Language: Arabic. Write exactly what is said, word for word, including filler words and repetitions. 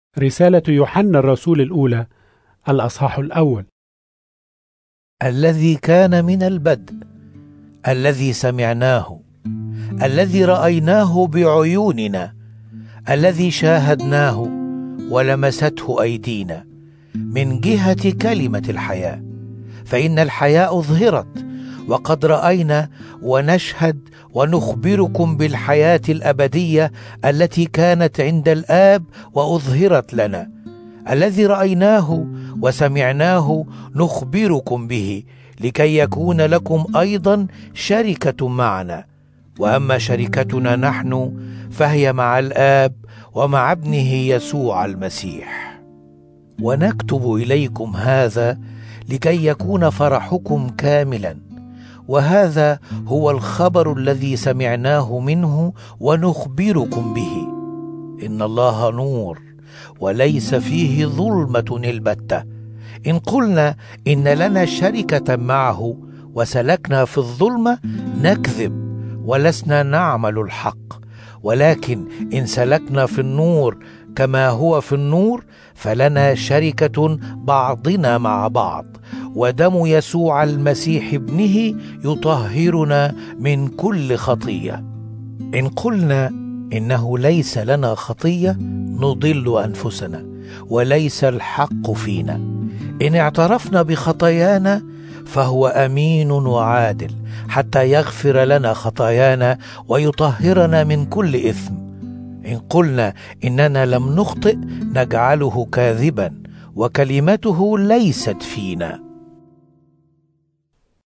رسالة يوحنا الرسول الأولى الأصحاح الأول. الذي كان من البدء، الذي سمعناه، الذي رأيناه بعيوننا، الذي شاهدناه ولمسته أيدينا، من جهة كلمة الحياة. فإن الحياة أظهرت، وقد رأينا ونشهد ونخبركم بالحياة الأبدية التي كانت عند الآب وأظهرت لنا. الذي رأيناه وسمعناه نخبركم به، لكي يكون لكم أيضا شركة معنا. وأما شركتنا نحن فهي مع الآب ومع ابنه يسوع المسيح. ونكتب إليكم هذا لكي يكون فرحكم كاملا. وهذا هو الخبر الذي سمعناه منه ونخبركم به، إن الله نور وليس فيه ظلمة البتة. إن قلنا إن لنا شركة معه وسلكنا في الظلمة نكذب ولسنا نعمل الحق. ولكن إن سلكنا في النور كما هو في النور فلنا شركة بعضنا مع بعض، ودم يسوع المسيح ابنه يطهرنا من كل خطية. إن قلنا إنه ليس لنا خطية نضل أنفسنا وليس الحق فينا. إن اعترفنا بخطايانا فهو أمين وعادل حتى يغفر لنا خطايانا ويطهرنا من كل إثم. إن قلنا إننا لم نخطئ نجعله كاذبا وكلمته ليست فينا.